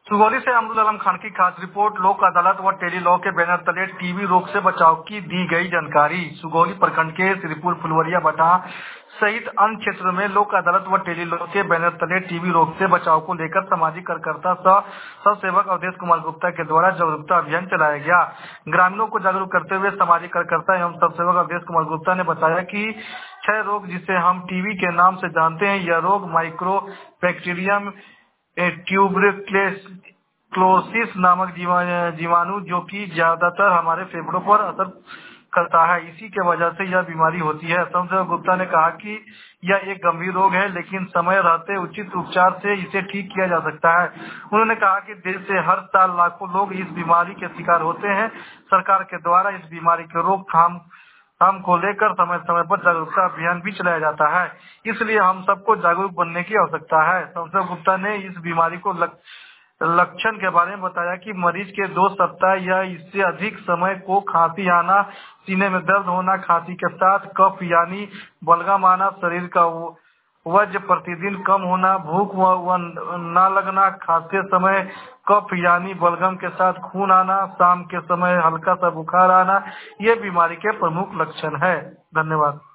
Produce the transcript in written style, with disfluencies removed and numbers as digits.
सुगौली से अमरुल आलम खान की खास रिपोर्ट। लोक अदालत व टेली लॉ के बैनर तले टीबी रोग से बचाव की दी गई जानकारी। सुगौली प्रखंड के श्रीपुर फुलवरिया बटा सहित अन्य क्षेत्रों में लोक अदालत व टेली लॉ के बैनर तले टीबी रोग से बचाव को लेकर सामाजिक कार्यकर्ता सह सेवक अवधेश कुमार गुप्ता के द्वारा जागरूकता अभियान चलाया गया। ग्रामीणों को जागरूक करते हुए सामाजिक कार्यकर्ता एवं सह सेवक अवधेश कुमार गुप्ता ने बताया कि क्षय रोग जिसे हम टीबी के नाम से जानते हैं, यह रोग माइक्रो बैक्टीरियम ट्यूबरक्लोसिस नामक जीवाणु जो कि ज्यादातर हमारे फेफड़ों पर असर करता है, इसी के वजह से यह बीमारी होती है। संजय गुप्ता ने कहा कि यह एक गंभीर रोग है, लेकिन समय रहते उचित उपचार से इसे ठीक किया जा सकता है। उन्होंने कहा कि देश से हर साल लाखों लोग इस बीमारी के शिकार होते हैं। सरकार के द्वारा इस बीमारी के रोकथाम को लेकर समय समय पर जागरूकता अभियान भी चलाया जाता है, इसलिए हम सबको जागरूक बनने की आवश्यकता है। संजय गुप्ता ने इस बीमारी को लक्षण के बारे में बताया कि मरीज के 2 सप्ताह या इससे अधिक समय को खांसी आना, सीने में दर्द होना, खांसी के साथ कफ यानी बलगम आना, शरीर का वजन प्रतिदिन कम होना, भूख व न लगना, खांसते समय कफ यानी बलगम के साथ खून आना, शाम के समय हल्का सा बुखार आना, ये बीमारी के प्रमुख लक्षण है। धन्यवाद।